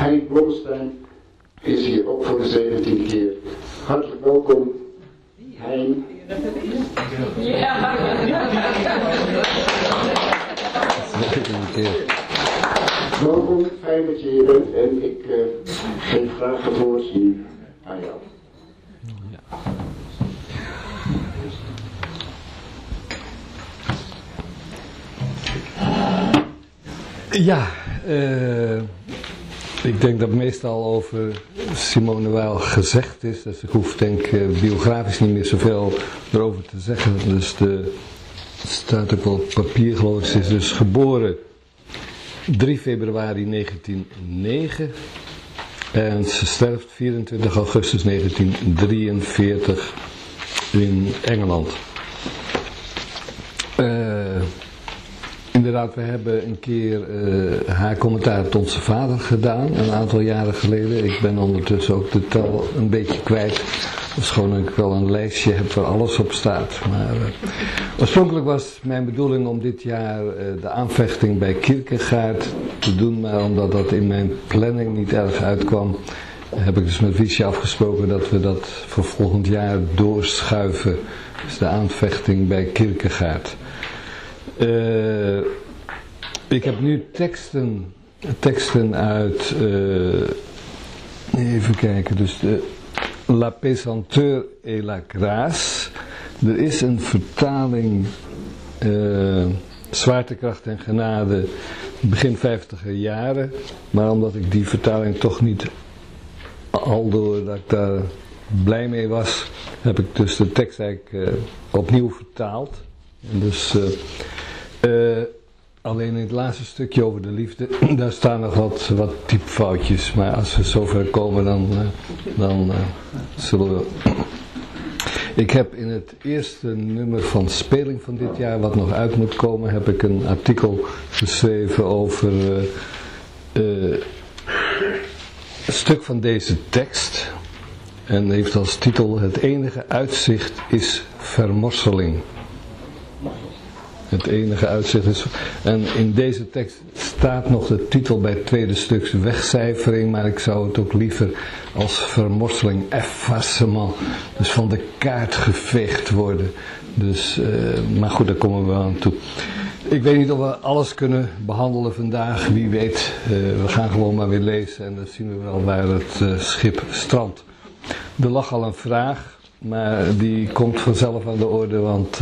Hein Blomstein is hier ook voor de 17e keer. Hartelijk welkom, Hein. Ja. Welkom, fijn dat je hier bent en ik geef graag het woord nu aan jou. Ja, ik denk dat meestal over Simone Weil gezegd is, dus ik hoef denk biografisch niet meer zoveel erover te zeggen. Dus het staat ook wel op papier geloof ik. Ze is dus geboren 3 februari 1909 en ze sterft 24 augustus 1943 in Engeland. Inderdaad, we hebben een keer haar commentaar op Onze Vader gedaan, een aantal jaren geleden. Ik ben ondertussen ook de tel een beetje kwijt. Ofschoon ik wel een lijstje heb waar alles op staat. Maar oorspronkelijk was mijn bedoeling om dit jaar de aanvechting bij Kierkegaard te doen. Maar omdat dat in mijn planning niet erg uitkwam, heb ik dus met Wiesje afgesproken dat we dat voor volgend jaar doorschuiven. Dus de aanvechting bij Kierkegaard. Ik heb nu teksten uit, even kijken, dus de La Pesanteur et la Grâce. Er is een vertaling, Zwaartekracht en Genade, begin 50er jaren, maar omdat ik die vertaling toch niet aldoor dat ik daar blij mee was, heb ik dus de tekst eigenlijk opnieuw vertaald. En dus alleen in het laatste stukje over de liefde, daar staan nog wat typfoutjes, maar als we zover komen dan zullen we... Ik heb in het eerste nummer van Speling van dit jaar, wat nog uit moet komen, heb ik een artikel geschreven over een stuk van deze tekst. En heeft als titel: Het enige uitzicht is vermorseling. Het enige uitzicht is... En in deze tekst staat nog de titel bij het tweede stuk wegcijfering, maar ik zou het ook liever als vermorseling, effacement, dus van de kaart geveegd worden. Dus, maar goed, daar komen we aan toe. Ik weet niet of we alles kunnen behandelen vandaag, wie weet. We gaan gewoon maar weer lezen en dan zien we wel waar het schip strandt. Er lag al een vraag, maar die komt vanzelf aan de orde, want...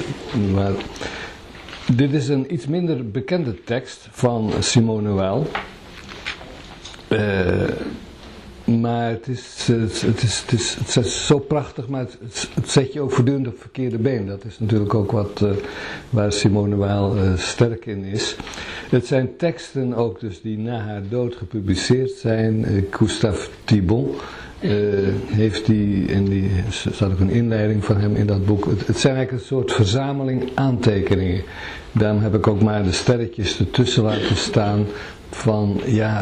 Dit is een iets minder bekende tekst van Simone Weil. Maar het is zo prachtig, maar het zet je ook voortdurend op het verkeerde been. Dat is natuurlijk ook waar Simone Weil sterk in is. Het zijn teksten ook dus die na haar dood gepubliceerd zijn. Gustave Thibon heeft die, en er staat ook een inleiding van hem in dat boek. Het zijn eigenlijk een soort verzameling aantekeningen. Daarom heb ik ook maar de sterretjes ertussen laten staan van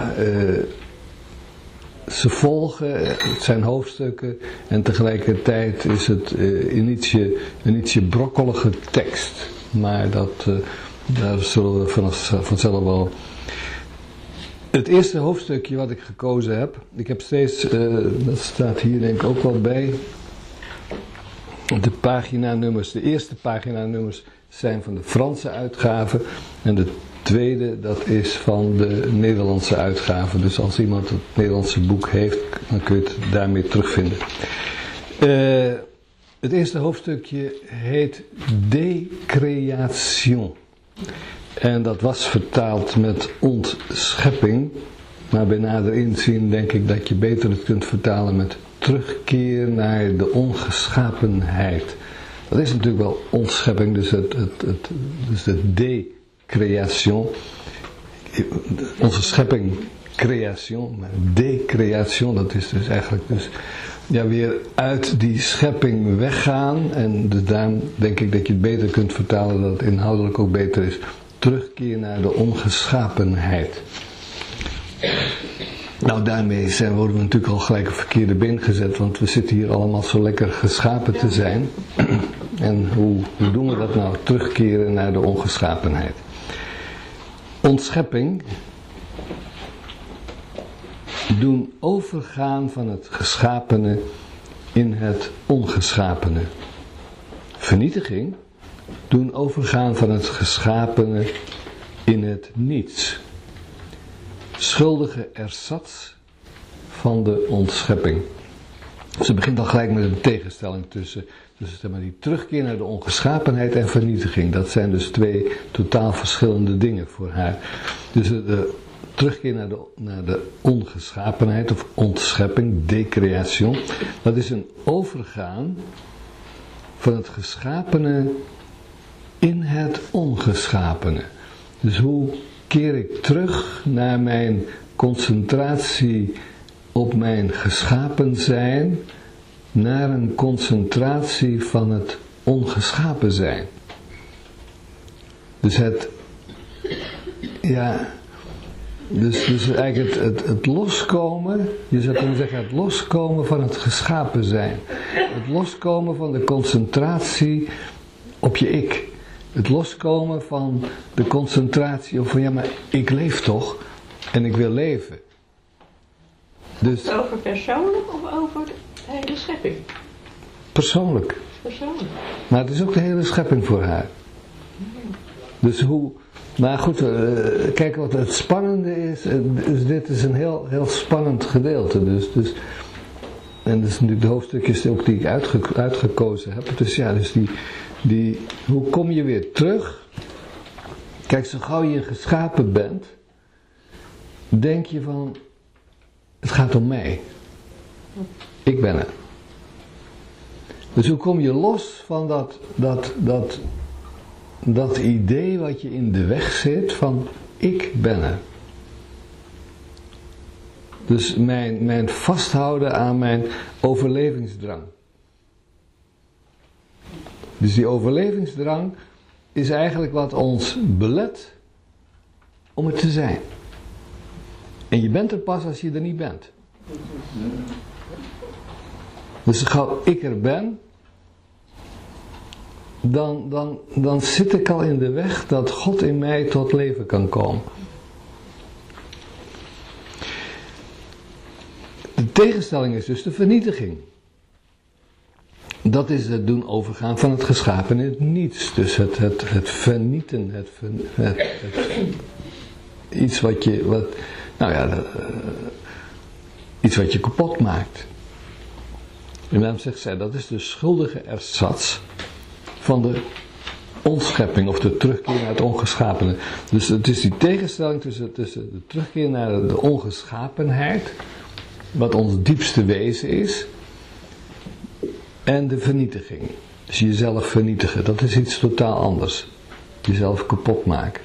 ze volgen, het zijn hoofdstukken en tegelijkertijd is het een ietsje brokkelige tekst. Maar daar zullen we vanzelf wel... Het eerste hoofdstukje wat ik gekozen heb, ik heb steeds, dat staat hier denk ik ook wel bij, de paginanummers. De eerste paginanummers zijn van de Franse uitgave en de tweede, dat is van de Nederlandse uitgave. Dus als iemand het Nederlandse boek heeft, dan kun je het daarmee terugvinden. Het eerste hoofdstukje heet Décréation. En dat was vertaald met ontschepping. Maar bij nader inzien denk ik dat je beter het kunt vertalen met terugkeer naar de ongeschapenheid. Dat is natuurlijk wel ontschepping, dus dus de décréation. Onze schepping, création, maar décréation, dat is dus eigenlijk weer uit die schepping weggaan. En dus daarom denk ik dat je het beter kunt vertalen, dat het inhoudelijk ook beter is. Terugkeer naar de ongeschapenheid. Nou, daarmee worden we natuurlijk al gelijk een verkeerde been gezet, want we zitten hier allemaal zo lekker geschapen te zijn. En hoe doen we dat nou? Terugkeren naar de ongeschapenheid. Ontschepping doen overgaan van het geschapene in het ongeschapene. Vernietiging, doen overgaan van het geschapene in het niets. Schuldige ersatz van de ontschepping. Ze begint al gelijk met een tegenstelling tussen zeg maar, die terugkeer naar de ongeschapenheid en vernietiging. Dat zijn dus twee totaal verschillende dingen voor haar. Dus de terugkeer naar de ongeschapenheid of ontschepping, decreation, dat is een overgaan van het geschapene in het ongeschapene. Dus hoe keer ik terug naar mijn concentratie op mijn geschapen zijn, naar een concentratie van het ongeschapen zijn. Dus dus eigenlijk het loskomen, je zou kunnen zeggen het loskomen van het geschapen zijn. Het loskomen van de concentratie op je ik. Het loskomen van de concentratie op van ja, maar ik leef toch en ik wil leven. Dus, over persoonlijk of over de hele schepping? Persoonlijk. Persoonlijk. Maar het is ook de hele schepping voor haar. Dus maar goed, kijk wat het spannende is. Dus dit is een heel, heel spannend gedeelte. En dat is natuurlijk de hoofdstukjes ook die ik uitgekozen heb. Dus ja, dus hoe kom je weer terug? Kijk, zo gauw je geschapen bent, denk je van, het gaat om mij. Ik ben er. Dus hoe kom je los van dat idee wat je in de weg zit van, ik ben er. Dus mijn vasthouden aan mijn overlevingsdrang. Dus die overlevingsdrang is eigenlijk wat ons belet om er te zijn. En je bent er pas als je er niet bent. Dus zo gauw ik er ben, dan zit ik al in de weg dat God in mij tot leven kan komen. De tegenstelling is dus de vernietiging. Dat is het doen overgaan van het geschapen in het niets. Dus het vernieten, iets wat je kapot maakt. En daarom zegt zij, dat is de schuldige ersatz van de ontschepping of de terugkeer naar het ongeschapene. Dus het is die tegenstelling tussen de terugkeer naar de ongeschapenheid, wat ons diepste wezen is, en de vernietiging. Dus jezelf vernietigen, dat is iets totaal anders. Jezelf kapot maken.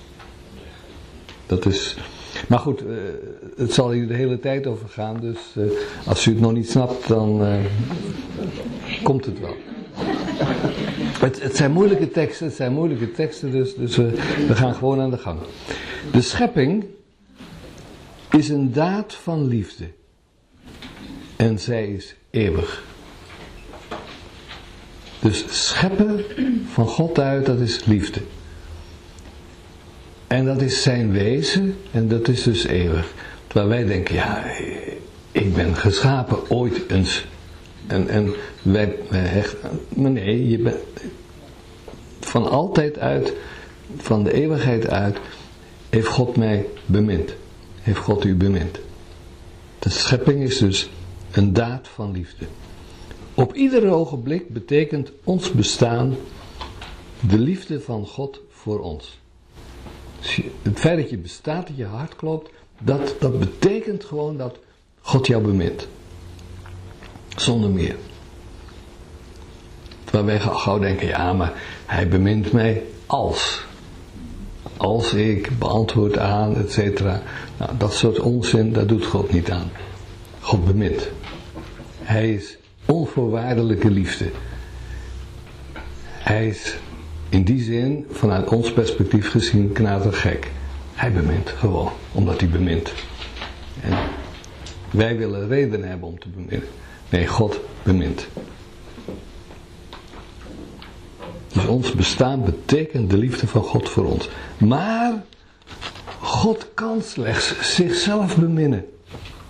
Dat is... Maar goed, het zal hier de hele tijd over gaan, dus als u het nog niet snapt, dan komt het wel. Het zijn moeilijke teksten, dus we gaan gewoon aan de gang. De schepping is een daad van liefde. En zij is eeuwig. Dus scheppen van God uit, dat is liefde. En dat is zijn wezen en dat is dus eeuwig. Terwijl wij denken, ja, ik ben geschapen ooit eens. En wij hechten, maar nee, je bent van altijd uit, van de eeuwigheid uit, heeft God mij bemind. Heeft God u bemind. De schepping is dus een daad van liefde. Op ieder ogenblik betekent ons bestaan de liefde van God voor ons. Het feit dat je bestaat, dat je hart klopt, dat betekent gewoon dat God jou bemint. Zonder meer. Terwijl wij gauw denken, ja, maar hij bemint mij als ik beantwoord aan, et cetera. Nou, dat soort onzin, daar doet God niet aan. God bemint. Hij is onvoorwaardelijke liefde. Hij is in die zin, vanuit ons perspectief gezien, knettergek. Hij bemint gewoon, omdat hij bemint. En wij willen reden hebben om te beminnen. Nee, God bemint. Dus ons bestaan betekent de liefde van God voor ons. Maar God kan slechts zichzelf beminnen.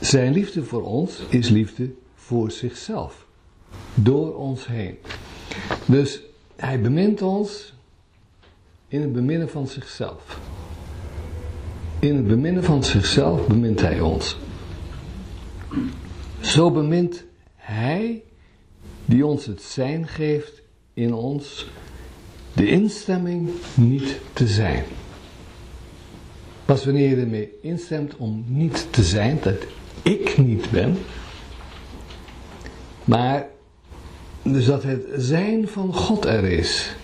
Zijn liefde voor ons is liefde voor zichzelf. Door ons heen. Dus hij bemint ons in het beminnen van zichzelf. In het beminnen van zichzelf bemint hij ons. Zo bemint hij die ons het zijn geeft in ons de instemming niet te zijn. Pas wanneer je ermee instemt om niet te zijn, dat ik niet ben, maar dus dat het zijn van God er is.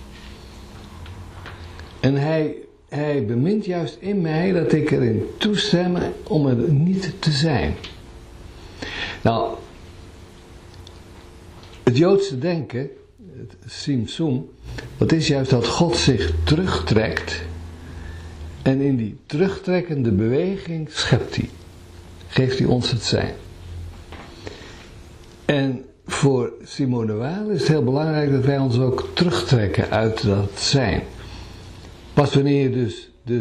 En hij bemint juist in mij dat ik erin toestem om er niet te zijn. Nou, het Joodse denken, het Simsum, dat is juist dat God zich terugtrekt en in die terugtrekkende beweging schept hij. Geeft hij ons het zijn. En voor Simone de Waal is het heel belangrijk dat wij ons ook terugtrekken uit dat zijn. Pas wanneer je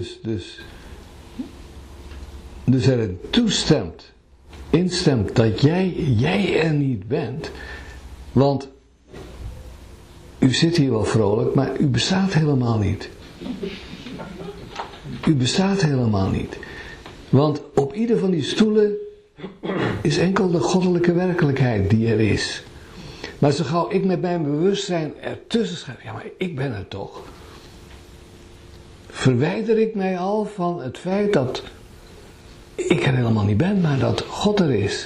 dus erin toestemt, instemt dat jij er niet bent, want u zit hier wel vrolijk, maar u bestaat helemaal niet. U bestaat helemaal niet. Want op ieder van die stoelen is enkel de goddelijke werkelijkheid die er is. Maar zo gauw ik met mijn bewustzijn ertussen schrijf, ja maar ik ben er toch. Verwijder ik mij al van het feit dat ik er helemaal niet ben, maar dat God er is.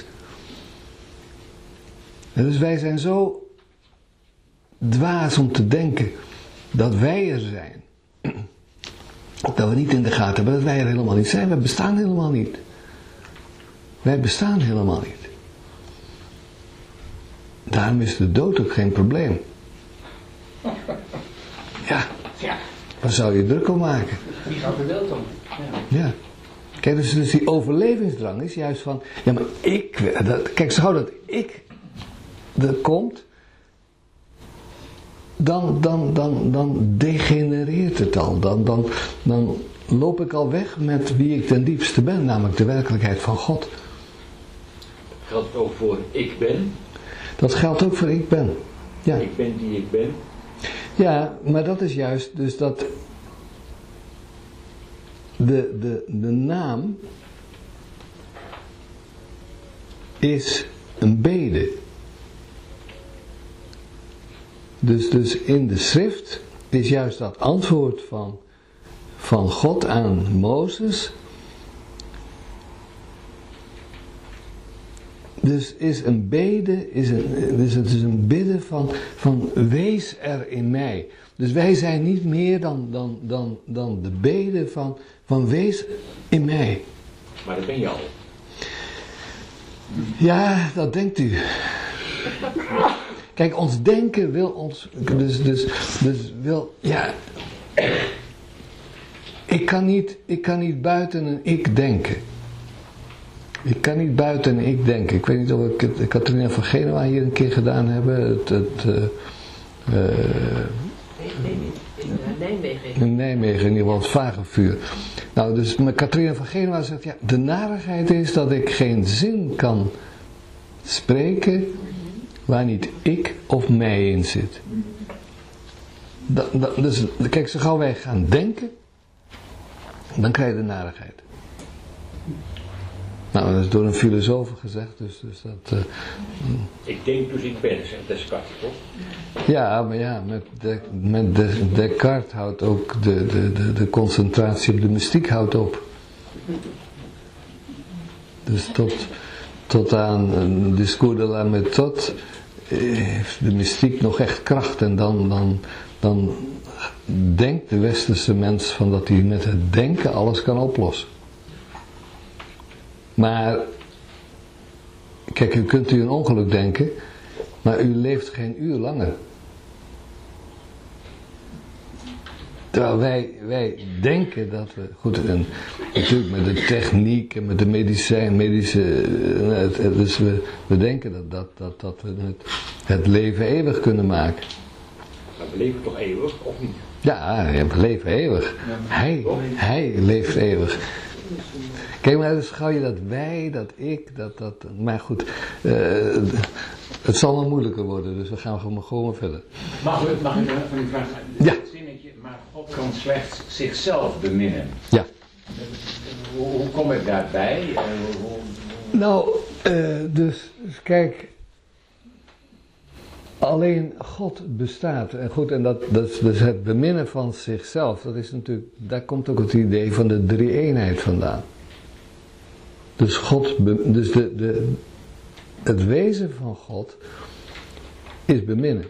En dus wij zijn zo dwaas om te denken dat wij er zijn. Dat we niet in de gaten hebben dat wij er helemaal niet zijn. Wij bestaan helemaal niet. Wij bestaan helemaal niet. Daarom is de dood ook geen probleem. Ja. Waar zou je druk om maken? Wie gaat er wel om? Ja. Kijk, dus die overlevingsdrang is juist van, ja maar kijk, zo dat ik er komt, dan degenereert het al. Dan loop ik al weg met wie ik ten diepste ben, namelijk de werkelijkheid van God. Geldt het ook voor ik ben? Dat geldt ook voor ik ben. Ja. Ik ben die ik ben. Ja, maar dat is juist dus dat de naam is een bede. Dus in de schrift is juist dat antwoord van God aan Mozes. Dus is een bede, dus het is een bidden van wees er in mij. Dus wij zijn niet meer dan de bede van wees in mij. Maar dat ben je al. Ja, dat denkt u. Kijk, ons denken wil ons, dus wil, ja. Ik kan niet buiten een ik denken. Ik kan niet buiten een ik denken. Ik weet niet of ik het Catharina van Genua hier een keer gedaan hebben. In Nijmegen in ieder geval, het vagevuur. Nou, dus Catharina van Genua zegt, ja, de narigheid is dat ik geen zin kan spreken waar niet ik of mij in zit. Dus kijk, zo gauw wij gaan denken, dan krijg je de narigheid. Nou, dat is door een filosoof gezegd, dus dat... Ik denk dus ik ben, zegt Descartes, toch? Ja, maar ja, met Descartes houdt ook de concentratie op de mystiek houdt op. Dus tot aan een discours de la méthode heeft de mystiek nog echt kracht. En dan denkt de westerse mens van dat hij met het denken alles kan oplossen. Maar, kijk, u kunt een ongeluk denken, maar u leeft geen uur langer. Terwijl wij denken dat we, goed, en natuurlijk met de techniek en met de medische, dus we denken dat we het leven eeuwig kunnen maken. Maar we leven toch eeuwig, of niet? Ja, we leven eeuwig. Hij leeft eeuwig. Kijk maar, dus gauw je dat wij, dat ik, maar goed, het zal nog moeilijker worden, dus we gaan gewoon verder. Mag ik van u vragen? Ja. Het zinnetje, maar God kan slechts zichzelf beminnen. Ja. Hoe kom ik daarbij? Nou, dus kijk, alleen God bestaat. En goed, en dat is dus het beminnen van zichzelf, dat is natuurlijk, daar komt ook het idee van de drie-eenheid vandaan. Dus dus het wezen van God is beminnen.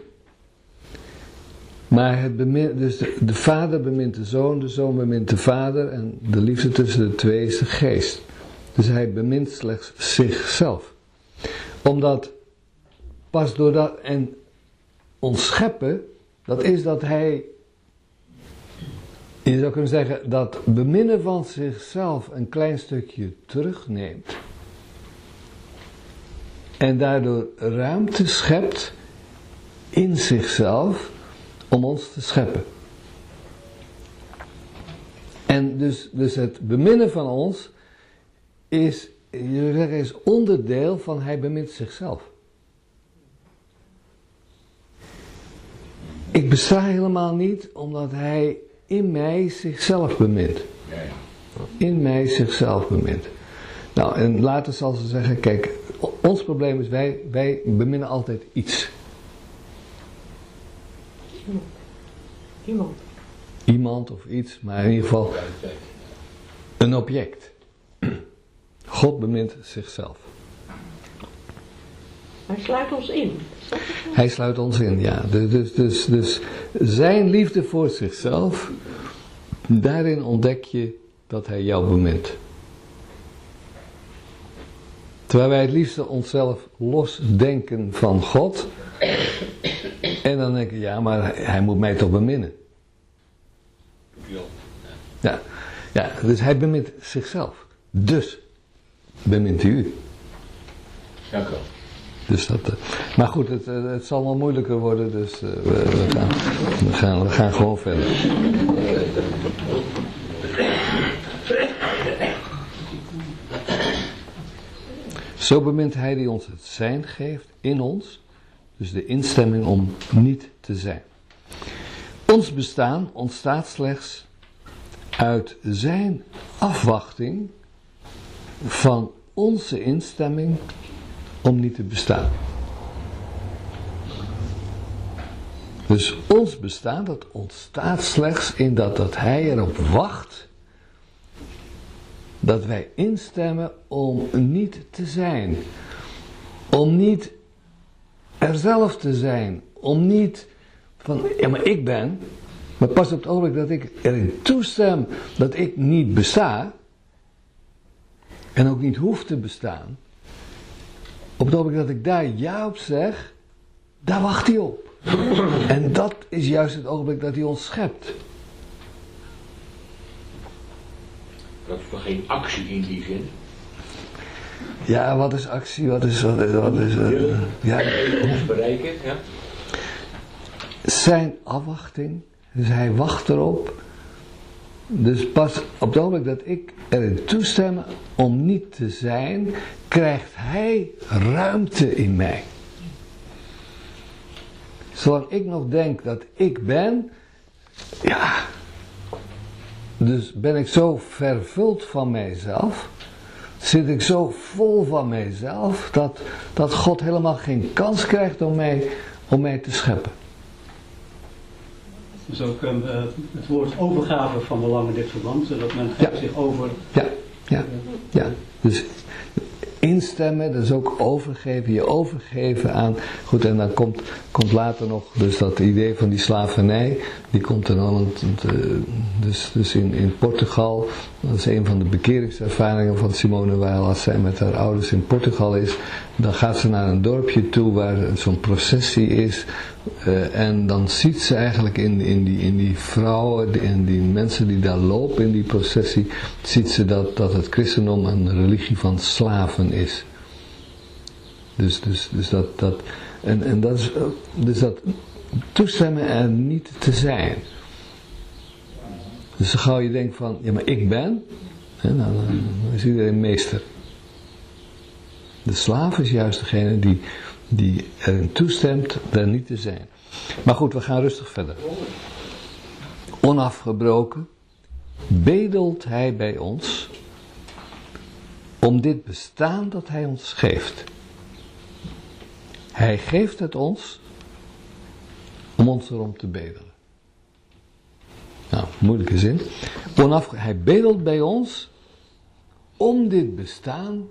Maar dus de Vader bemint de Zoon bemint de Vader en de liefde tussen de twee is de Geest. Dus hij bemint slechts zichzelf. Omdat pas doordat en ons scheppen, dat is dat hij, je zou kunnen zeggen, dat beminnen van zichzelf een klein stukje terugneemt. En daardoor ruimte schept in zichzelf om ons te scheppen. En dus het beminnen van ons is, je zou zeggen, is onderdeel van hij bemint zichzelf. Ik besta helemaal niet omdat hij in mij zichzelf bemint. In mij zichzelf bemint. Nou, en later zal ze zeggen, kijk, ons probleem is wij beminnen altijd iets. Iemand of iets, maar in ieder geval een object. God bemint zichzelf. Hij sluit ons in. Hij sluit ons in, ja. Dus zijn liefde voor zichzelf, daarin ontdek je dat hij jou bemint. Terwijl wij het liefst onszelf losdenken van God. En dan denken, ja, maar hij moet mij toch beminnen. Ja, dus hij bemint zichzelf. Dus bemint hij u. Dank u wel. Dus maar goed, het zal wel moeilijker worden, dus we gaan gewoon verder. Zo bemint hij die ons het zijn geeft in ons, dus de instemming om niet te zijn. Ons bestaan ontstaat slechts uit zijn afwachting van onze instemming om niet te bestaan. Dus ons bestaan, dat ontstaat slechts in dat hij erop wacht dat wij instemmen om niet te zijn. Om niet er zelf te zijn. Om niet van, ja maar ik ben, maar pas op het ogenblik dat ik erin toestem dat ik niet besta, en ook niet hoef te bestaan, op het ogenblik dat ik daar ja op zeg, daar wacht hij op. En dat is juist het ogenblik dat hij ons schept. Dat is toch geen actie in die zin? Ja, wat is actie? Wat is ja. Ons bereiken, ja. Zijn afwachting, dus hij wacht erop. Dus pas op het ogenblik dat ik erin toestem om niet te zijn, krijgt hij ruimte in mij. Zolang ik nog denk dat ik ben, ja, dus ben ik zo vervuld van mijzelf, zit ik zo vol van mijzelf, dat God helemaal geen kans krijgt om mij te scheppen. Dus ook het woord overgave van belang in dit verband, zodat men geeft zich over. Ja. Dus instemmen, dat is ook overgeven, je overgeven aan. Goed, en dan komt later nog, dus dat idee van die slavernij, die komt er dan, dus in Portugal, dat is een van de bekeringservaringen van Simone Weil, als zij met haar ouders in Portugal is, dan gaat ze naar een dorpje toe waar zo'n processie is, en dan ziet ze eigenlijk in die vrouwen en die mensen die daar lopen in die processie, ziet ze dat het christendom een religie van slaven is. Dus dat en dat is dus dat toestemmen er niet te zijn. Dus zo gauw je denkt van, ja maar ik ben, En dan is iedereen meester. De slaaf is juist degene die erin toestemt daar niet te zijn. Maar goed, we gaan rustig verder. Onafgebroken bedelt hij bij ons om dit bestaan dat hij ons geeft. Hij geeft het ons om ons erom te bedelen. Nou, moeilijke zin. Hij bedelt bij ons om dit bestaan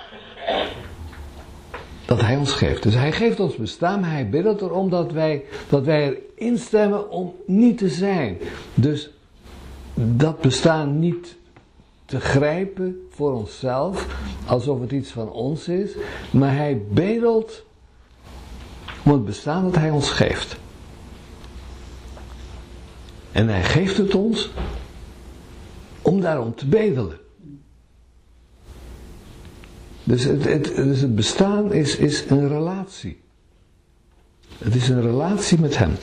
dat hij ons geeft. Dus hij geeft ons bestaan, maar hij bedelt erom dat wij erin stemmen om niet te zijn. Dus dat bestaan niet te grijpen voor onszelf, alsof het iets van ons is, maar hij bedelt om het bestaan dat hij ons geeft. En hij geeft het ons om daarom te bedelen. Dus het bestaan is een relatie. Het is een relatie met hem.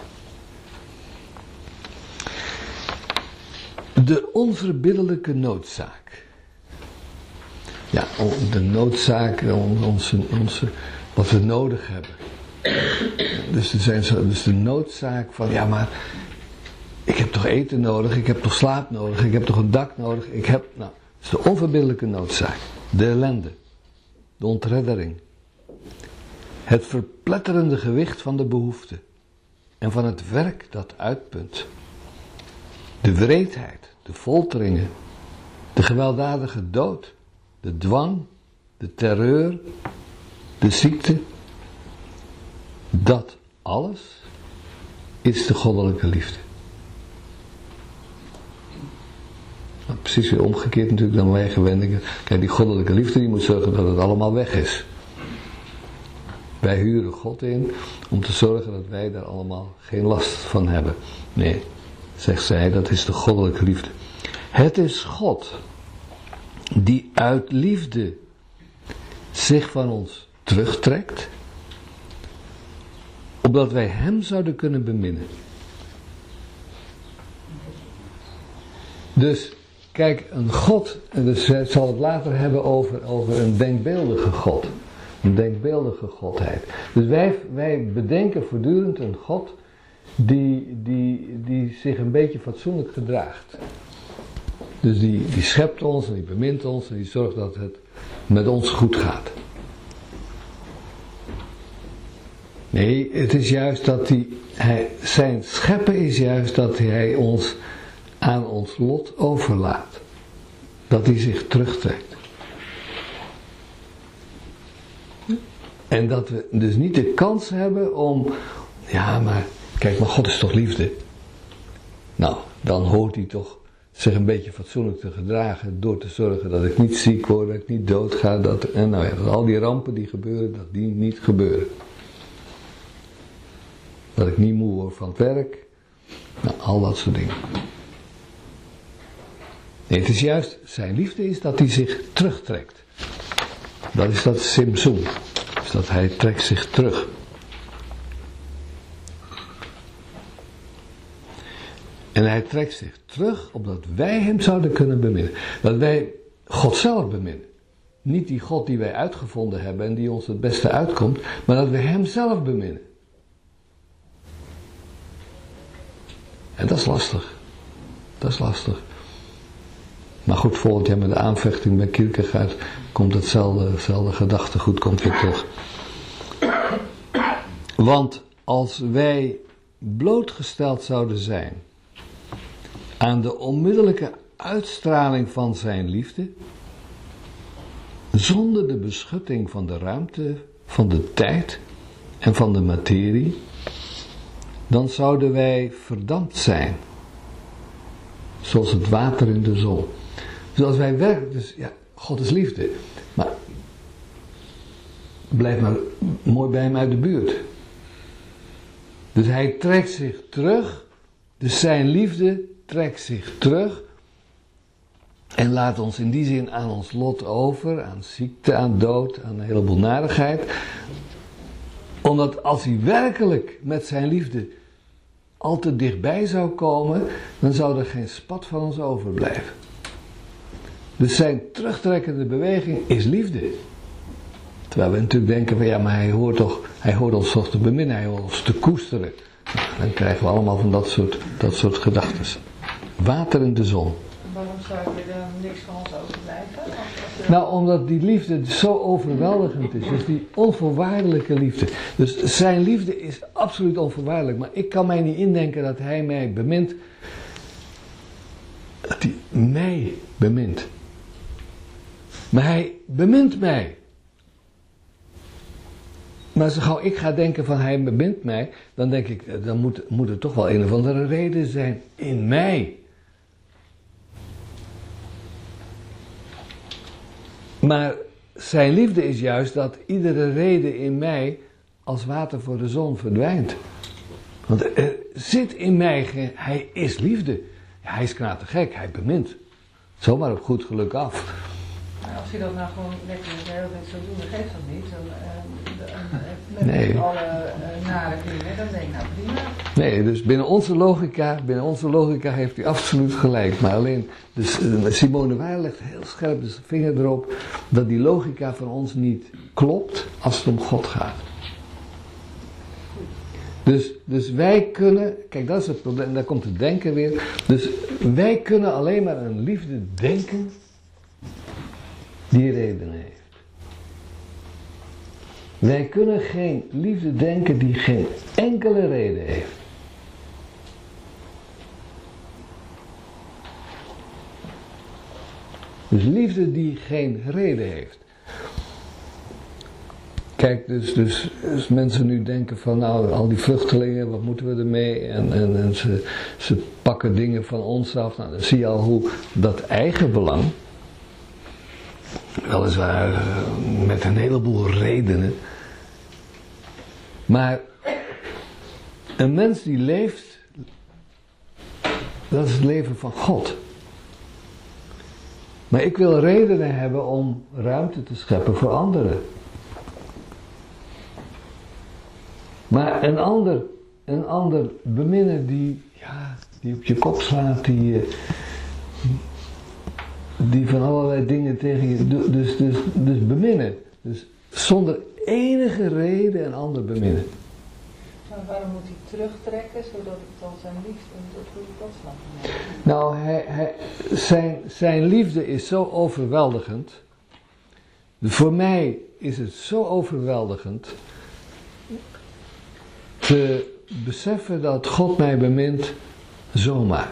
De onverbiddelijke noodzaak. Ja, de noodzaak, wat we nodig hebben. Dus de noodzaak van, ja maar, ik heb toch eten nodig, ik heb toch slaap nodig, ik heb toch een dak nodig, dat is de onverbiddelijke noodzaak. De ellende. De ontreddering. Het verpletterende gewicht van de behoefte. En van het werk dat uitpunt. De wreedheid, de folteringen, de gewelddadige dood, de dwang, de terreur, de ziekte. Dat alles is de goddelijke liefde. Nou, precies weer omgekeerd natuurlijk dan wij gewend. Kijk, die goddelijke liefde die moet zorgen dat het allemaal weg is. Wij huren God in om te zorgen dat wij daar allemaal geen last van hebben. Nee, zegt zij, dat is de goddelijke liefde. Het is God die uit liefde zich van ons terugtrekt, opdat wij hem zouden kunnen beminnen. Dus kijk, een God, dus zij zal het later hebben over een denkbeeldige God. Een denkbeeldige godheid. Dus wij bedenken voortdurend een God die zich een beetje fatsoenlijk gedraagt. Dus die schept ons en die bemint ons en die zorgt dat het met ons goed gaat. Nee, het is juist dat zijn scheppen is juist dat hij ons aan ons lot overlaat. Dat hij zich terugtrekt. En dat we dus niet de kans hebben om, ja maar, kijk maar God is toch liefde. Nou, dan hoort hij toch zich een beetje fatsoenlijk te gedragen door te zorgen dat ik niet ziek word, dat ik niet doodga, dat al die rampen die gebeuren, dat die niet gebeuren. Dat ik niet moe word van het werk, nou, al dat soort dingen. Nee, het is juist, zijn liefde is dat hij zich terugtrekt. Dat is dat Simsoen. Dus dat hij trekt zich terug. En hij trekt zich terug opdat wij hem zouden kunnen beminnen. Dat wij God zelf beminnen. Niet die God die wij uitgevonden hebben en die ons het beste uitkomt, maar dat we hem zelf beminnen. En dat is lastig. Dat is lastig. Maar goed, volgend jaar met de aanvechting bij Kierkegaard komt hetzelfde gedachtegoed komt weer terug. Want als wij blootgesteld zouden zijn aan de onmiddellijke uitstraling van zijn liefde, zonder de beschutting van de ruimte, van de tijd en van de materie, dan zouden wij verdampt zijn. Zoals het water in de zon. Dus als wij werken, dus ja, God is liefde. Maar blijf maar mooi bij hem uit de buurt. Dus hij trekt zich terug. Dus zijn liefde trekt zich terug. En laat ons in die zin aan ons lot over. Aan ziekte, aan dood, aan een heleboel narigheid. Omdat als hij werkelijk met zijn liefde al te dichtbij zou komen, dan zou er geen spat van ons overblijven. Dus zijn terugtrekkende beweging is liefde. Terwijl we natuurlijk denken van ja, maar hij hoort ons toch te beminnen, hij hoort ons te koesteren. Dan krijgen we allemaal van dat soort gedachten. Water in de zon. Waarom zou je dan niks van ons overblijven? Nou, omdat die liefde zo overweldigend is. Dus die onvoorwaardelijke liefde. Dus zijn liefde is absoluut onvoorwaardelijk. Maar ik kan mij niet indenken dat hij mij bemint. Dat hij mij bemint. Maar hij bemint mij. Maar zo gauw ik ga denken van hij bemint mij, dan denk ik, dan moet er toch wel een of andere reden zijn in mij. Maar zijn liefde is juist dat iedere reden in mij als water voor de zon verdwijnt. Want er zit in mij, hij is liefde. Ja, hij is knettergek, hij bemint. Zomaar op goed geluk af. Nou, als je dat nou gewoon lekker de hele tijd zo doet, dan geeft dat niet. Nee. Met alle nare dingen, dan denk ik nou prima. Nee, dus binnen onze logica heeft hij absoluut gelijk. Maar alleen, dus Simone Weil legt heel scherp de vinger erop dat die logica van ons niet klopt als het om God gaat. Dus wij kunnen, kijk dat is het probleem, daar komt het denken weer. Dus wij kunnen alleen maar een liefde denken die reden heeft. Wij kunnen geen liefde denken die geen enkele reden heeft. Dus liefde die geen reden heeft. Kijk, dus mensen nu denken van nou, al die vluchtelingen, wat moeten we ermee? En ze pakken dingen van ons af. Nou, dan zie je al hoe dat eigen belang, weliswaar met een heleboel redenen, maar een mens die leeft, dat is het leven van God. Maar ik wil redenen hebben om ruimte te scheppen voor anderen. Maar een ander beminnen die op je kop slaat, die van allerlei dingen tegen je doet, dus beminnen. Dus zonder enige reden een ander beminnen. Maar waarom moet hij terugtrekken, zodat ik dan zijn liefde, dat snap ik niet. Nou, zijn liefde is zo overweldigend. Voor mij is het zo overweldigend te beseffen dat God mij bemint zomaar.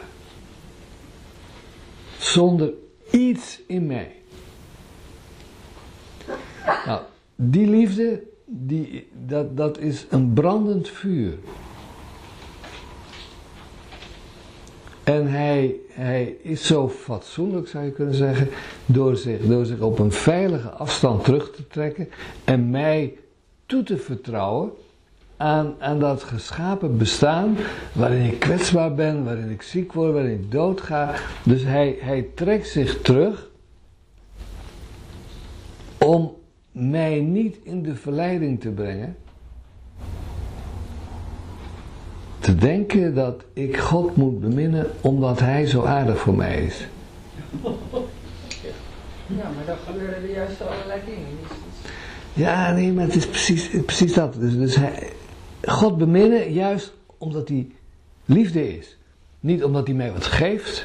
Zonder iets in mij. Nou, die liefde, dat is een brandend vuur. En hij is zo fatsoenlijk, zou je kunnen zeggen, door zich op een veilige afstand terug te trekken en mij toe te vertrouwen aan dat geschapen bestaan waarin ik kwetsbaar ben, waarin ik ziek word, waarin ik doodga. Dus hij trekt zich terug om mij niet in de verleiding te brengen te denken dat ik God moet beminnen omdat hij zo aardig voor mij is. Ja, maar dan gebeuren er juist allerlei dingen. Ja, nee, maar het is precies dat. Dus God beminnen juist omdat hij liefde is. Niet omdat hij mij wat geeft.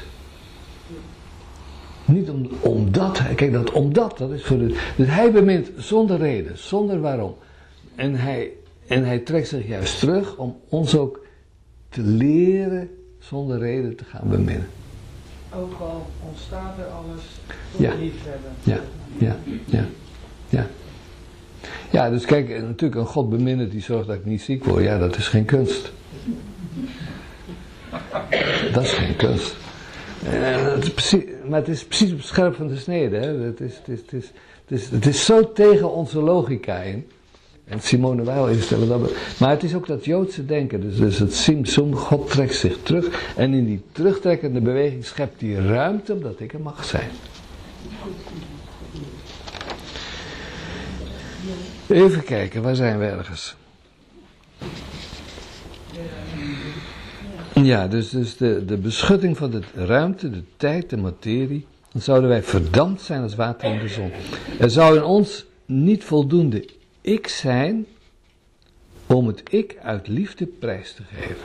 Niet omdat, kijk dat is voor de... Dus hij bemint zonder reden, zonder waarom. En hij trekt zich juist terug om ons ook te leren zonder reden te gaan beminnen. Ook al ontstaat er alles door liefhebben. Ja. Ja, dus kijk, natuurlijk een God beminnen die zorgt dat ik niet ziek word. Ja, dat is geen kunst. Dat is geen kunst. Maar het is precies op scherp van de snede. Hè? Het is zo tegen onze logica in. En Simone Weil instellen dat. Maar het is ook dat Joodse denken. Dus het simsum, God trekt zich terug. En in die terugtrekkende beweging schept hij ruimte omdat ik er mag zijn. Even kijken, waar zijn we ergens? Ja, dus de beschutting van de ruimte, de tijd, de materie dan zouden wij verdampt zijn als water in de zon. Er zou in ons niet voldoende ik zijn om het ik uit liefde prijs te geven.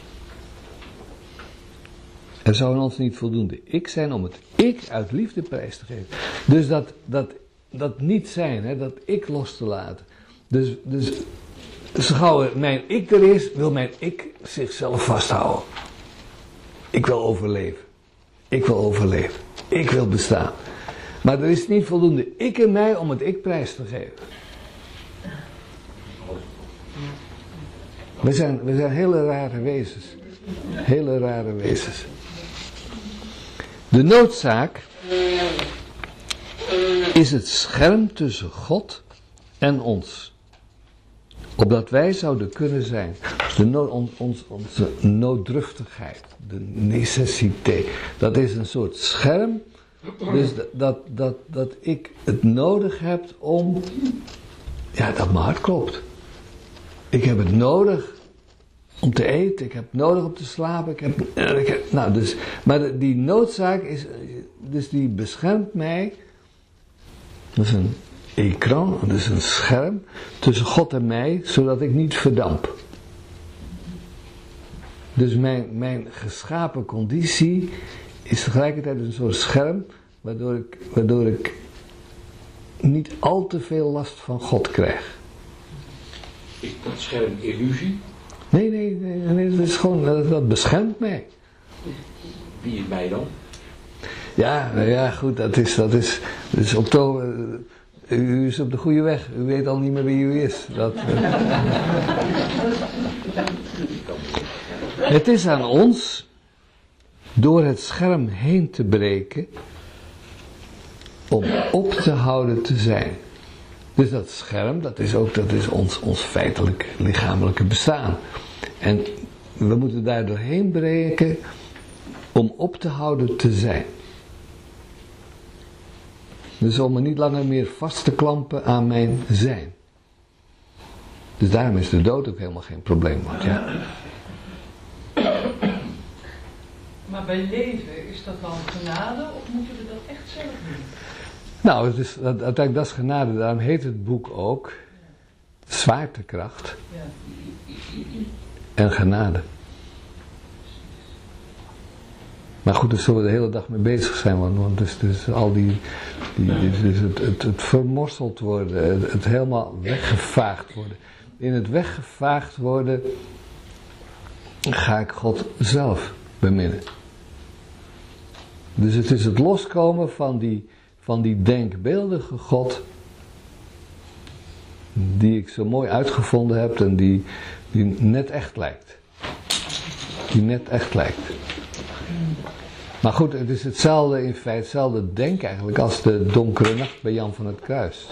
Er zou in ons niet voldoende ik zijn om het ik uit liefde prijs te geven. Dus dat niet zijn, hè, dat ik los te laten. Dus zo gauw mijn ik er is, wil mijn ik zichzelf vasthouden. Ik wil overleven. Ik wil overleven. Ik wil bestaan. Maar er is niet voldoende ik in mij om het ik prijs te geven. We zijn hele rare wezens. Hele rare wezens. De noodzaak is het scherm tussen God en ons. Opdat wij zouden kunnen zijn. Onze nooddruftigheid. De necessiteit. Dat is een soort scherm. Dus dat ik het nodig heb om... Ja, dat mijn hart klopt. Ik heb het nodig om te eten. Ik heb het nodig om te slapen. Maar die noodzaak is... Dus die beschermt mij... Dat is een ecran, dat is een scherm tussen God en mij, zodat ik niet verdamp. Dus mijn geschapen conditie is tegelijkertijd een soort scherm, waardoor ik niet al te veel last van God krijg. Is dat scherm illusie? Nee, dat is gewoon, dat beschermt mij. Wie is mij dan? Ja, goed, dat is oktober. U is op de goede weg. U weet al niet meer wie u is. Het is aan ons, door het scherm heen te breken, om op te houden te zijn. Dus dat scherm, dat is ons feitelijk lichamelijke bestaan. En we moeten daar doorheen breken om op te houden te zijn. Dus om me niet langer meer vast te klampen aan mijn zijn. Dus daarom is de dood ook helemaal geen probleem. Want ja. Maar bij leven, is dat dan genade of moeten we dat echt zelf doen? Nou, uiteindelijk dat is genade. Daarom heet het boek ook Zwaartekracht en genade. Maar goed, daar zullen we de hele dag mee bezig zijn, want dus al het vermorseld worden, het helemaal weggevaagd worden. In het weggevaagd worden ga ik God zelf beminnen. Dus het is het loskomen van die denkbeeldige God, die ik zo mooi uitgevonden heb en die net echt lijkt. Die net echt lijkt. Maar goed, het is hetzelfde in feite, hetzelfde denken eigenlijk als de donkere nacht bij Jan van het Kruis.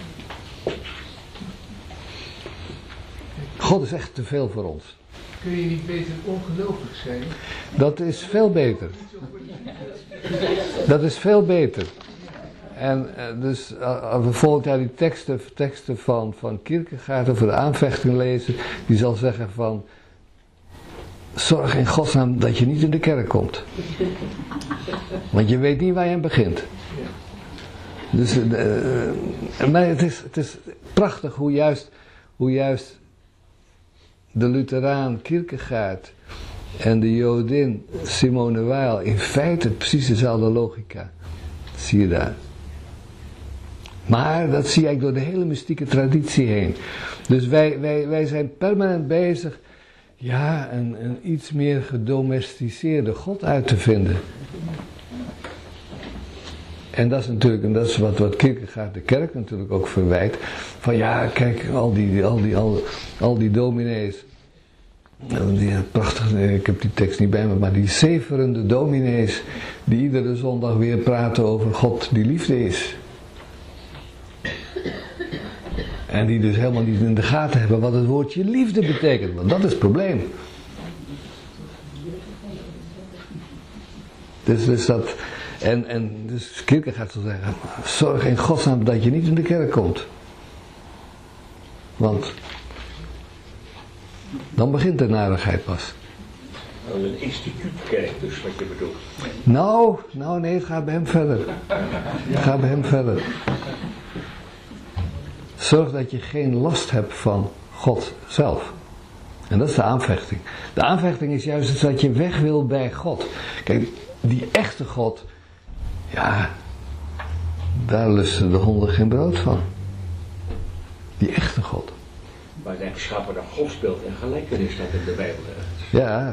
God is echt te veel voor ons. Kun je niet beter ongelovig zijn? Dat is veel beter. Dat is veel beter. En dus als we volgend jaar die teksten van Kierkegaard over de aanvechting lezen, die zal zeggen van, zorg in godsnaam dat je niet in de kerk komt. Want je weet niet waar je aan begint. Dus, maar het is prachtig hoe juist de Lutheraan Kierkegaard en de Jodin Simone Weil in feite precies dezelfde logica. Zie je daar. Maar dat zie je eigenlijk door de hele mystieke traditie heen. Dus wij zijn permanent bezig een iets meer gedomesticeerde God uit te vinden. En dat is natuurlijk, en dat is wat Kierkegaard de kerk natuurlijk ook verwijt. Van ja, kijk, al die dominees. Prachtig, ik heb die tekst niet bij me, maar die zeverende dominees die iedere zondag weer praten over God die liefde is. En die dus helemaal niet in de gaten hebben wat het woordje liefde betekent, want dat is het probleem. Dus dat, dus Kierkegaard zal zeggen, zorg in godsnaam dat je niet in de kerk komt. Want dan begint de narigheid pas. Dat is een instituutkerk dus, wat je bedoelt. Nou nee, het gaat bij hem verder. Het gaat bij hem verder. Zorg dat je geen last hebt van God zelf. En dat is de aanvechting. De aanvechting is juist dat je weg wil bij God. Kijk, die echte God, ja, daar lusten de honden geen brood van. Die echte God. Maar zijn geschapen dat God speelt en gelijkenis staat in de Bijbel. Ja,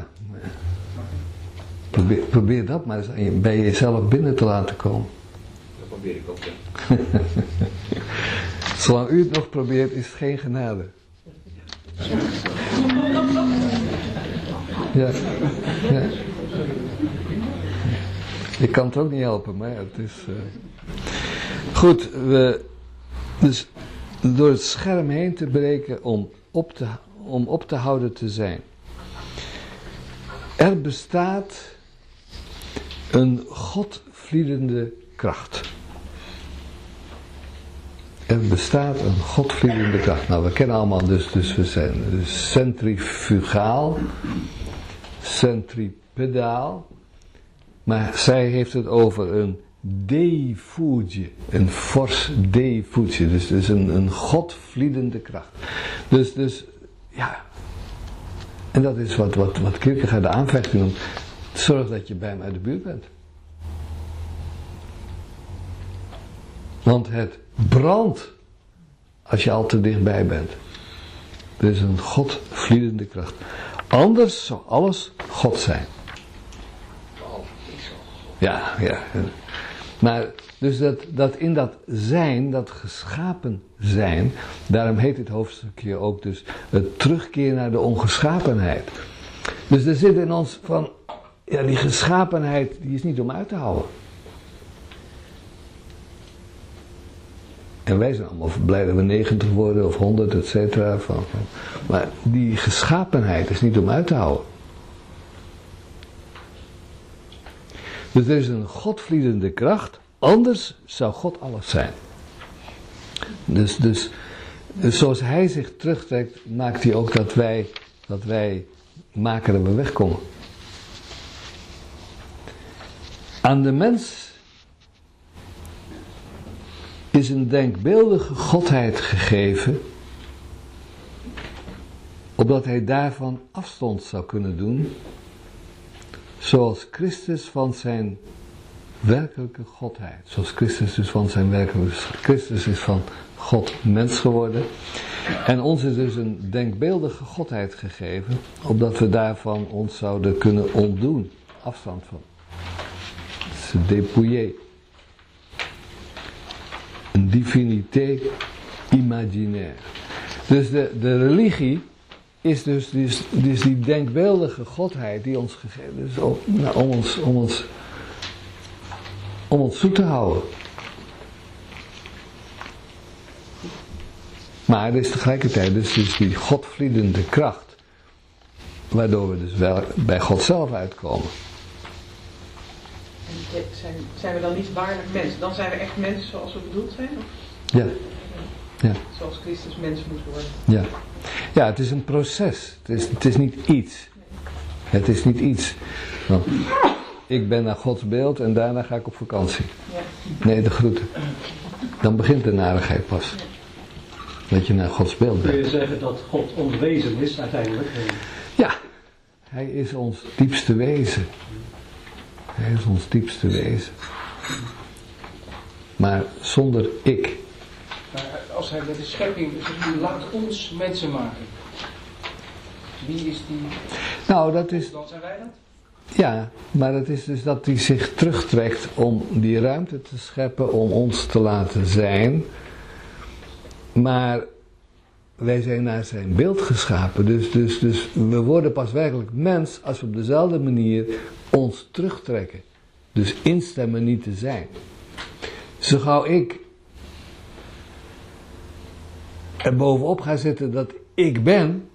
probeer dat maar eens bij jezelf binnen te laten komen. Dat probeer ik ook, ja. Zolang u het nog probeert, is het geen genade. Ja. Ik kan het ook niet helpen, maar het is... Goed, dus door het scherm heen te breken om op te houden te zijn. Er bestaat een godvliedende kracht. Er bestaat een godvliedende kracht. Nou, we kennen allemaal dus we zijn dus centrifugaal, centripedaal, maar zij heeft het over een defuge, een fors defuge, dus een godvliedende kracht. Dus ja, en dat is wat Kierkegaard de aanvechting noemt. Zorg dat je bij hem uit de buurt bent. Want het brandt als je al te dichtbij bent. Er is een godvliedende kracht. Anders zou alles God zijn. Ja. Maar dus dat in dat zijn, dat geschapen zijn, daarom heet dit hoofdstukje ook dus het terugkeer naar de ongeschapenheid. Dus er zit in ons van, ja, die geschapenheid, die is niet om uit te houden. En wij zijn allemaal blij dat we 90 worden of 100, et cetera. Maar die geschapenheid is niet om uit te houden. Dus er is een godvliedende kracht, anders zou God alles zijn. Dus zoals hij zich terugtrekt, maakt hij ook dat wij maken dat we wegkomen. Aan de mens is een denkbeeldige godheid gegeven, opdat hij daarvan afstand zou kunnen doen, zoals Christus van zijn werkelijke godheid. Zoals Christus dus van zijn werkelijke... Christus is van God mens geworden. En ons is dus een denkbeeldige godheid gegeven, opdat we daarvan ons zouden kunnen ontdoen. Afstand van. Se dépouiller. Een divinité imaginaire. Dus de religie is dus die denkbeeldige godheid die ons gegeven is om ons zoet te houden. Maar er is tegelijkertijd dus die godvliedende kracht, waardoor we dus wel bij God zelf uitkomen. En zijn we dan niet waarlijk mensen? Dan zijn we echt mensen zoals we bedoeld zijn? Of? Ja. Zoals Christus mens moest worden. Ja, het is een proces. Het is niet iets. Het is niet iets. Want ik ben naar Gods beeld en daarna ga ik op vakantie. Ja. Nee, de groeten. Dan begint de narigheid pas. Dat je naar Gods beeld bent. Kun je zeggen dat God ons wezen is uiteindelijk? Ja, hij is ons diepste wezen. Hij is ons diepste wezen. Maar zonder ik. Maar als hij met de schepping zegt, laat ons mensen maken. Wie is die? Nou, dat is... Dan zijn wij dat? Ja, maar het is dus dat hij zich terugtrekt om die ruimte te scheppen, om ons te laten zijn. Maar wij zijn naar zijn beeld geschapen. Dus we worden pas werkelijk mens als we op dezelfde manier ons terugtrekken. Dus instemmen niet te zijn. Zo gauw ik er bovenop ga zitten dat ik ben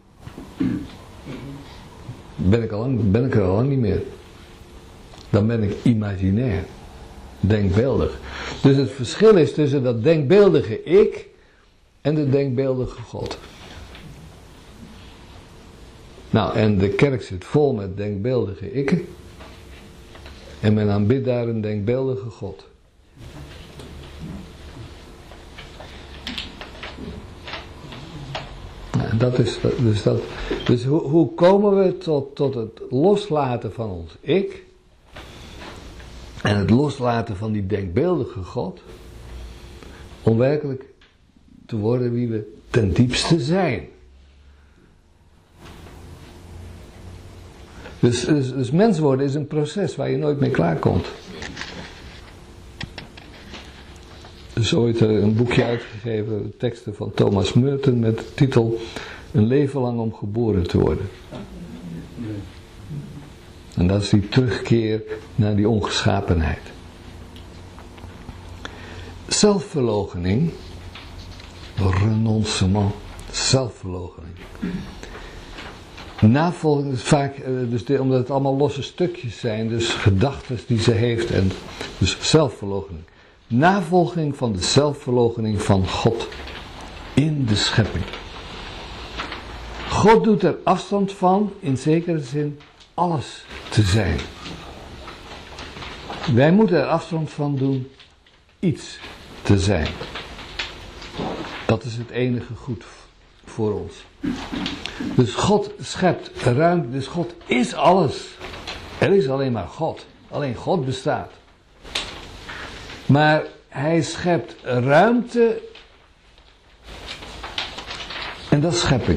ik er al lang niet meer. Dan ben ik imaginair. Denkbeeldig. Dus het verschil is tussen dat denkbeeldige ik en de denkbeeldige God. Nou, en de kerk zit vol met denkbeeldige ikken. En men aanbidt daar een denkbeeldige God. Nou, dat is dus dat. Dus hoe komen we tot het loslaten van ons ik? En het loslaten van die denkbeeldige God? Om werkelijk te worden wie we ten diepste zijn. Dus mens worden is een proces waar je nooit mee klaarkomt. Er is ooit een boekje uitgegeven, teksten van Thomas Merton met de titel Een leven lang om geboren te worden. En dat is die terugkeer naar die ongeschapenheid. Zelfverloochening, renoncement, zelfverloochening. Navolging is vaak, omdat het allemaal losse stukjes zijn, dus gedachten die ze heeft, en dus zelfverloochening. Navolging van de zelfverloochening van God in de schepping. God doet er afstand van, in zekere zin, alles te zijn. Wij moeten er afstand van doen, iets te zijn. Dat is het enige goed voor ons. Dus God schept ruimte, dus God is alles. Er is alleen maar God. Alleen God bestaat. Maar hij schept ruimte en dat is schepping.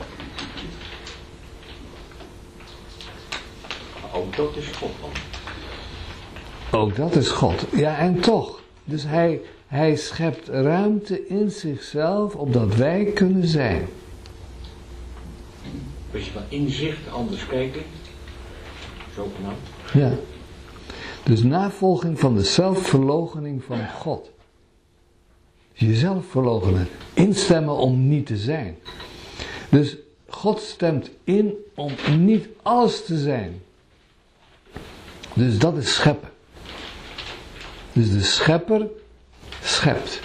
Ook dat is God dan. Ook dat is God. Ja, en toch. Dus hij schept ruimte in zichzelf opdat wij kunnen zijn. Als je van inzicht anders kijken, zogenaamd. Ja. Dus navolging van de zelfverloochening van God. Jezelf verloochenen. Instemmen om niet te zijn. Dus God stemt in om niet alles te zijn. Dus dat is scheppen. Dus de schepper schept.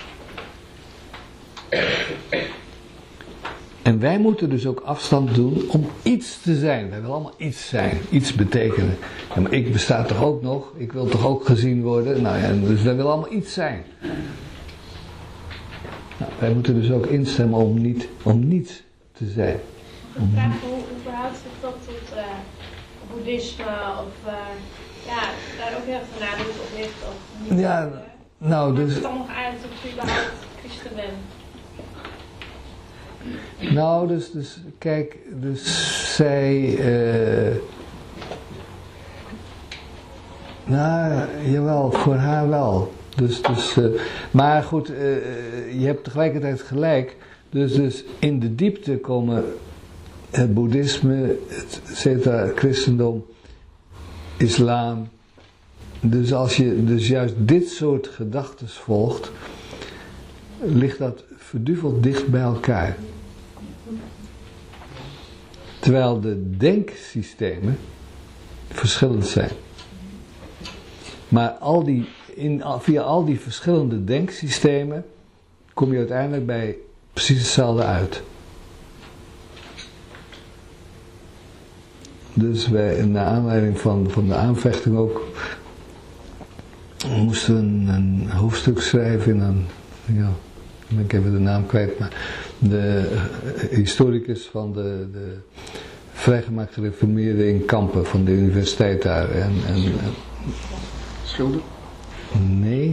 En wij moeten dus ook afstand doen om iets te zijn. Wij willen allemaal iets zijn, iets betekenen. Ja, maar ik besta toch ook nog? Ik wil toch ook gezien worden? Nou ja, dus wij willen allemaal iets zijn. Nou, wij moeten dus ook instemmen om niets te zijn. Ik vraag hoe verhoudt zich dat tot boeddhisme of daar ook heel veel nadruk op ligt of niet? Ja, nou dus... Het kan nog uit dat je überhaupt christen bent. Nou, dus kijk, dus zij... nou, jawel, voor haar wel. Maar goed, je hebt tegelijkertijd gelijk. Dus in de diepte komen het boeddhisme, het christendom, islam. Dus als je dus juist dit soort gedachten volgt, ligt dat verduveld dicht bij elkaar. Terwijl de denksystemen verschillend zijn. Maar via al die verschillende denksystemen kom je uiteindelijk bij precies hetzelfde uit. Dus wij, naar aanleiding van de aanvechting ook, moesten we een hoofdstuk schrijven in een, ja, ben ik even de naam kwijt, maar de historicus van de vrijgemaakte reformeerden in Kampen van de universiteit daar. Schilder? Nee.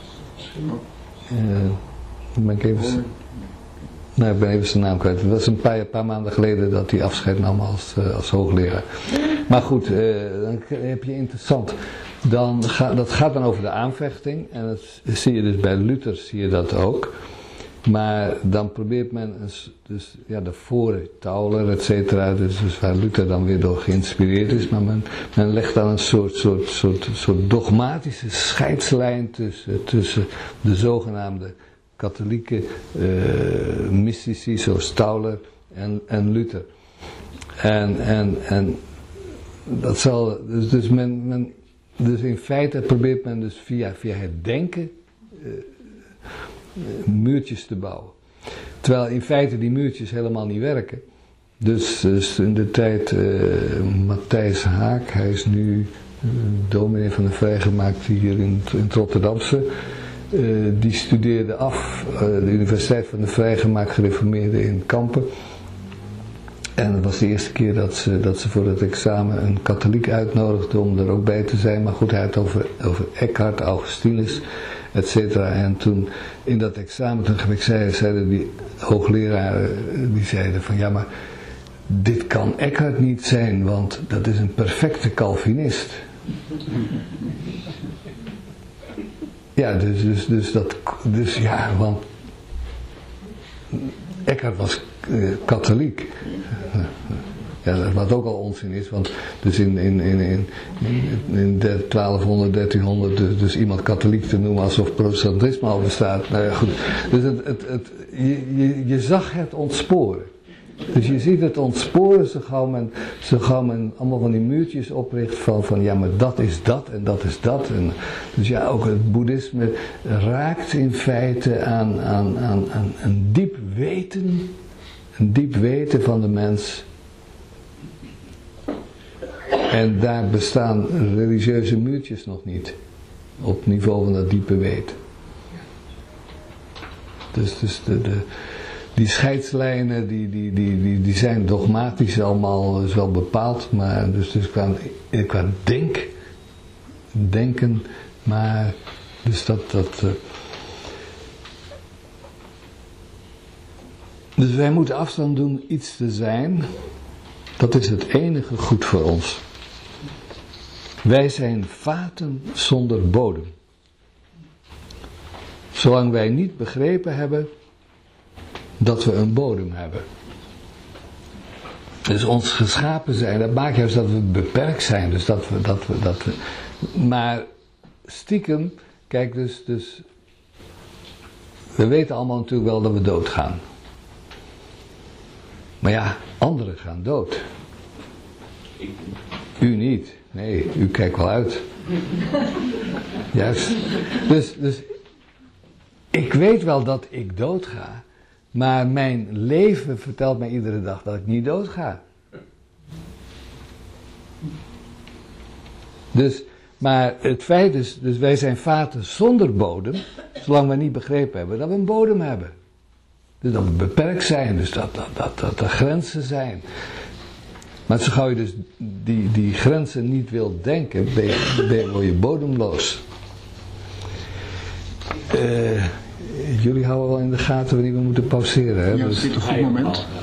Ben ik even... Nee, ik ben even zijn naam kwijt. Het was een paar maanden geleden dat hij afscheid nam als hoogleraar. Maar goed, dan heb je interessant. Dat gaat dan over de aanvechting. En dat zie je dus bij Luther, zie je dat ook. Maar dan probeert men, dus ja, daarvoor Tauler, et cetera, dus waar Luther dan weer door geïnspireerd is, maar men legt dan een soort dogmatische scheidslijn tussen de zogenaamde katholieke mystici zoals Tauler en Luther. En dat zal, dus in feite probeert men dus via het denken muurtjes te bouwen. Terwijl in feite die muurtjes helemaal niet werken. Dus in de tijd Matthijs Haak, hij is nu dominee van de vrijgemaakte hier in het Rotterdamse. Die studeerde af de Universiteit van de Vrijgemaakt Gereformeerden in Kampen. En het was de eerste keer dat ze voor het examen een katholiek uitnodigde om er ook bij te zijn. Maar goed, hij had over Eckhart, Augustinus, etc. En toen in dat examen, toen zeiden die hoogleraren, die zeiden van ja, maar dit kan Eckhart niet zijn, want dat is een perfecte Calvinist. Ja, dus ja, want Eckhart was katholiek. Ja, wat ook al onzin is, want dus in 1200, 1300 dus iemand katholiek te noemen alsof protestantisme al bestaat. Nou ja, goed. Dus je zag het ontsporen. Dus je ziet het ontsporen zo gauw men allemaal van die muurtjes opricht van ja, maar dat is dat en dat is dat. En, dus ja, ook het boeddhisme raakt in feite aan een diep weten van de mens. En daar bestaan religieuze muurtjes nog niet. Op niveau van dat diepe weten. Dus die scheidslijnen die zijn dogmatisch allemaal is wel bepaald. Maar dus qua denken. Maar dus dus wij moeten afstand doen iets te zijn. Dat is het enige goed voor ons. Wij zijn vaten zonder bodem. Zolang wij niet begrepen hebben dat we een bodem hebben. Dus ons geschapen zijn, dat maakt juist dat we beperkt zijn. Dus dat we maar stiekem, kijk dus we weten allemaal natuurlijk wel dat we doodgaan. Maar ja, anderen gaan dood. U niet. Nee, u kijkt wel uit. Juist. Dus ik weet wel dat ik doodga. Maar mijn leven vertelt mij iedere dag dat ik niet doodga. Dus, maar het feit is, dus wij zijn vaten zonder bodem, zolang we niet begrepen hebben dat we een bodem hebben. Dus dat we beperkt zijn, dus dat er grenzen zijn. Maar zo gauw je dus die grenzen niet wilt denken, word je bodemloos. Jullie houden wel in de gaten wanneer we moeten pauzeren. Hè? Ja, dat is een goed moment.